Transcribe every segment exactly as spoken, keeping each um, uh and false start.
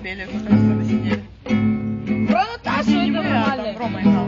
пели, как раз когда сидели. Про Наташу Не это мы, а нормально. там Рома играл.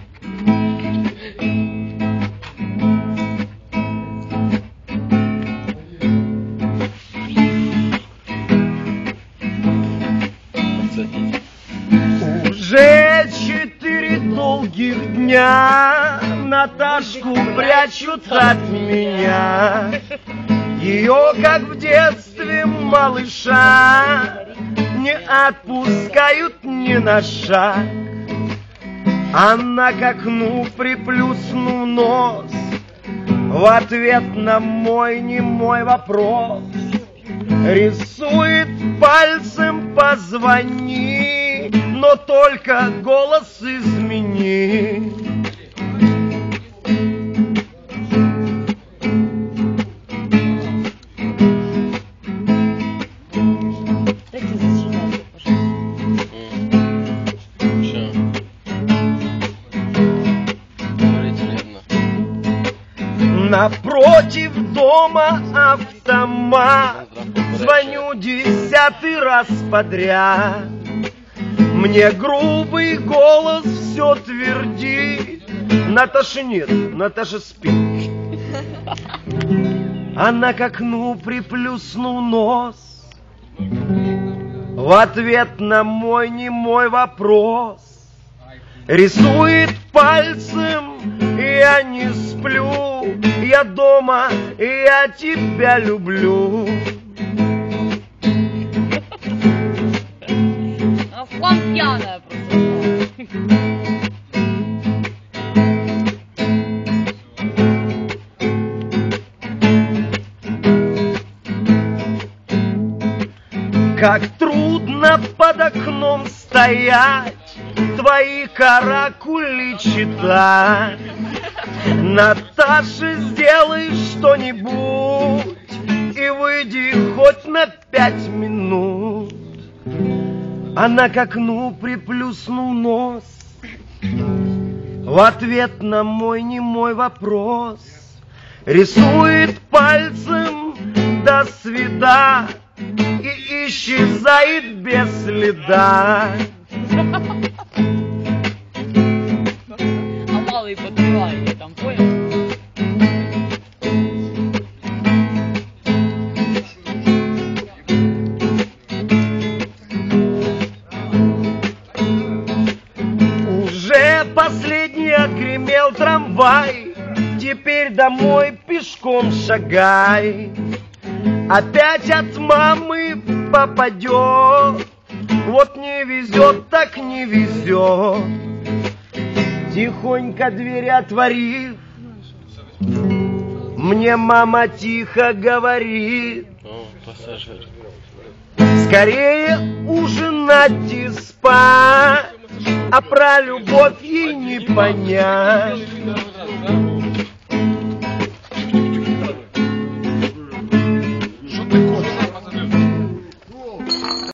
Уже четыре долгих дня Наташку прячут от меня. Ее, как в детстве малыша, не отпускают ни на шаг. Она к окну приплюснув нос, в ответ на мой немой вопрос рисует пальцем «позвони», но только голос измени. Напротив дома автомат, звоню десятый раз подряд. Мне грубый голос все твердит: Наташи нет, Наташа спит. Она к окну приплюснув нос, в ответ на мой немой вопрос рисует пальцем: я не сплю, я дома, я тебя люблю. А Флан пьяная просто. Как трудно под окном стоять, твои каракули читать. Наташа, сделай что-нибудь и выйди хоть на пять минут. Она к окну приплюснув нос, в ответ на мой немой вопрос рисует пальцем «до свида» и исчезает без следа. А малый подпевали, там понял? Уже последний отгремел трамвай, теперь домой пешком шагай. Опять от мамы попадет, вот не везет, так не везет. Тихонько дверь отворив, мне мама тихо говорит: О, пассажир. скорее ужинать и спать, а про любовь ей не понять.